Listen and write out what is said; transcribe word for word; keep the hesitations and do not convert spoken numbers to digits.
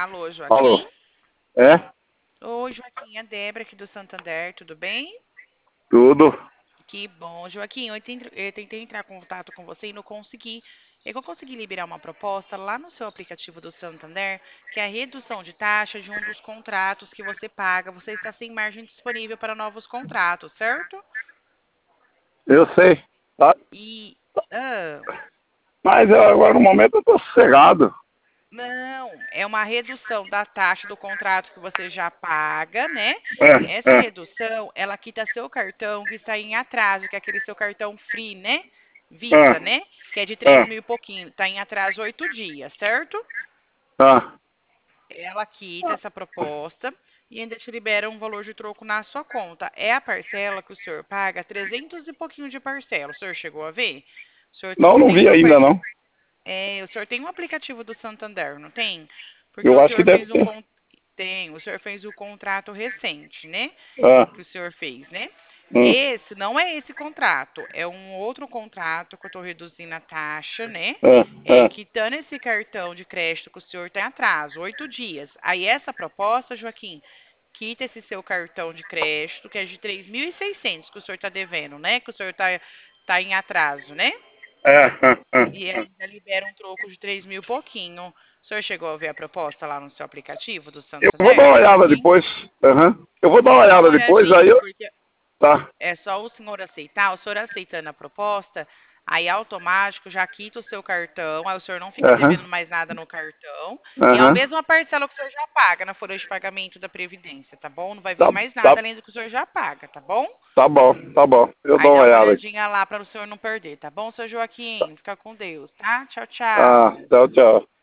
Alô, Alô? Joaquim? É? Oi, Joaquim, é a Débora aqui do Santander, tudo bem? Tudo? Que bom, Joaquim, eu tentei, eu tentei entrar em contato com você e não consegui. É que eu consegui liberar uma proposta lá no seu aplicativo do Santander, que é a redução de taxa de um dos contratos que você paga. Você está sem margem disponível para novos contratos, certo? Eu sei. Tá? E, ah, Mas eu, agora no momento eu tô sossegado. não, é uma redução da taxa do contrato que você já paga, né? É, Essa é, redução, ela quita seu cartão que está em atraso, que é aquele seu cartão Free, né? Visa, é, né? Que é de três é, mil e pouquinho, está em atraso oito dias, certo? tá. Ela quita essa proposta e ainda te libera um valor de troco na sua conta. É a parcela que o senhor paga, trezentos e pouquinho de parcela. O senhor chegou a ver? O senhor Não, não tem vi uma, ainda par- não. é, o senhor tem um aplicativo do Santander, não tem? Porque Eu o acho que senhor deve fez o ter. con... tem, o senhor fez o contrato recente, né? Ah, Que o senhor fez, né? hum, Esse não é esse contrato, é um outro contrato que eu estou reduzindo a taxa, né? ah, É, ah. quitando esse cartão de crédito que o senhor tem atraso, oito dias. Aí essa proposta, Joaquim, quita esse seu cartão de crédito, que é de três mil e seiscentos que o senhor está devendo, né? Que o senhor está tá tá em atraso, né? É, ah, ah, E ah. ainda libera um troco de três mil e pouquinho. O senhor chegou a ver a proposta lá no seu aplicativo do Eu vou dar Santander, uma olhada Joaquim? depois. Aham. Eu vou dar uma Dá uma olhada depois, aí olhadinha, eu. porque Tá. é só o senhor aceitar. O senhor aceitando a proposta, aí automático já quita o seu cartão, aí o senhor não fica Aham. devendo mais nada no cartão. E é a Aham. mesma parcela que o senhor já paga na folha de pagamento da Previdência, tá bom? Não vai vir Tá, mais tá, nada além do que o senhor já paga, tá bom? tá bom, tá bom. Eu Aí dou uma dá uma olhada aqui. olhadinha lá para o senhor não perder, tá bom, seu Joaquim? Fica com Deus, tá? Tchau, Ah, tchau. tchau, tchau.